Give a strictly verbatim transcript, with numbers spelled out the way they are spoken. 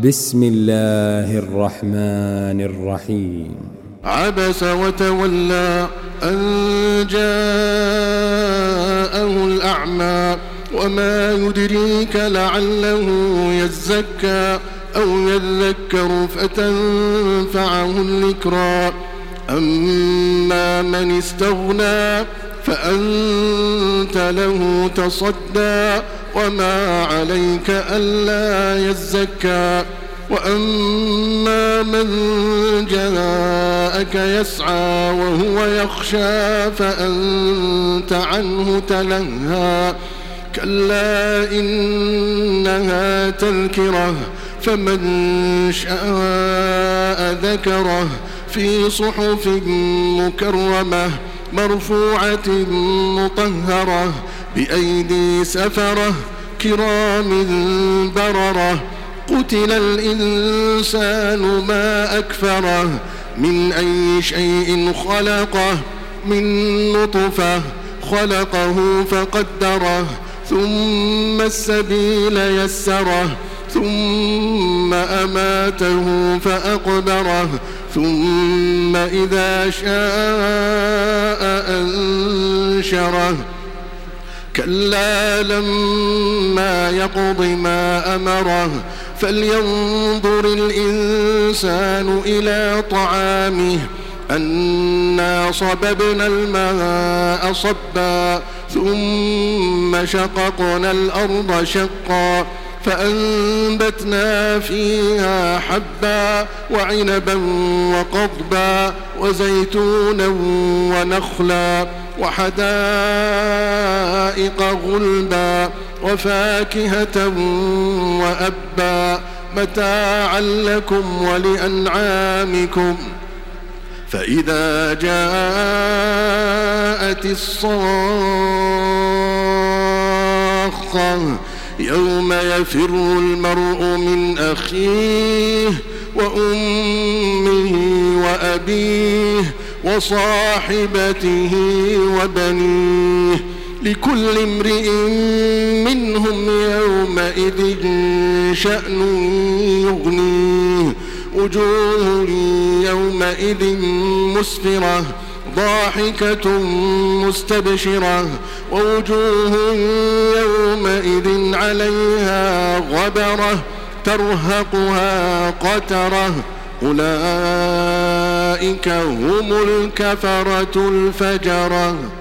بسم الله الرحمن الرحيم. عبس وتولى أن جاءه الأعمى وما يدريك لعله يزكى أو يذكر فتنفعه الذكرى. أما من استغنى فأنت له تصدى وما عليك ألا يزكى. وأما من جاءك يسعى وهو يخشى فأنت عنه تلهى. كلا إنها تذكرة فمن شاء ذكره في صحف مكرمة مرفوعة مطهرة بأيدي سفرة كرام بررة. قتل الإنسان ما أكفره من أي شيء خلقه من نطفة خلقه فقدره ثم السبيل يسره ثم أماته فأقبره ثم إذا شاء أنشره. كلا لما يقض ما أمره فلينظر الإنسان إلى طعامه أنا صببنا الماء صبا ثم شققنا الأرض شقا فأنبتنا فيها حبا وعنبا وقضبا وزيتونا ونخلا وحدائق غلبا وفاكهة وأبا متاعا لكم ولأنعامكم. فإذا جاءت الصاخة يوم يفر المرء من أخيه وأمه وأبيه وصاحبته وبنيه لكل امرئ منهم يومئذ شأن يغنيه. وجوه يومئذ مسفرة ضاحكة مستبشرة ووجوه يومئذ عليها غبرة ترهقها قترة أولئك هم الكفرة الفجرة.